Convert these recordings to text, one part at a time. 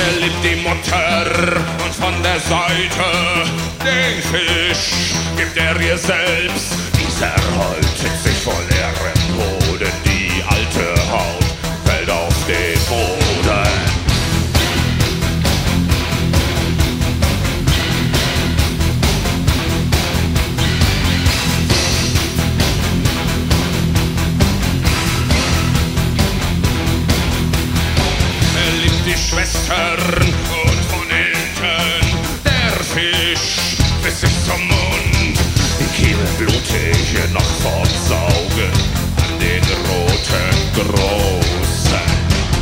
Er liebt die Mutter und von der Seite den Fisch gibt er ihr selbst. Dieser häutet sich vor leerem Boden, die alte Haut fällt auf den Boden. Schwestern und von hinten der Fisch bis sich zum Mund. Die Kehle blutig noch fortsaugen an den roten Großen.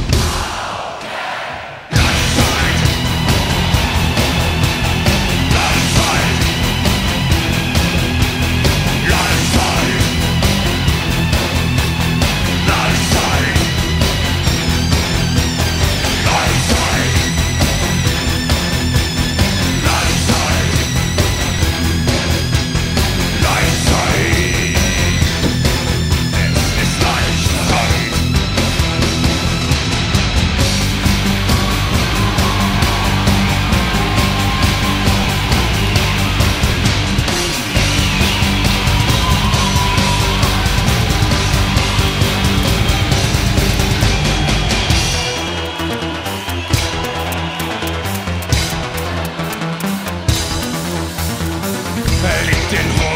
Landzeit! Landzeit! Landzeit! Landzeit! Er liebt den Hund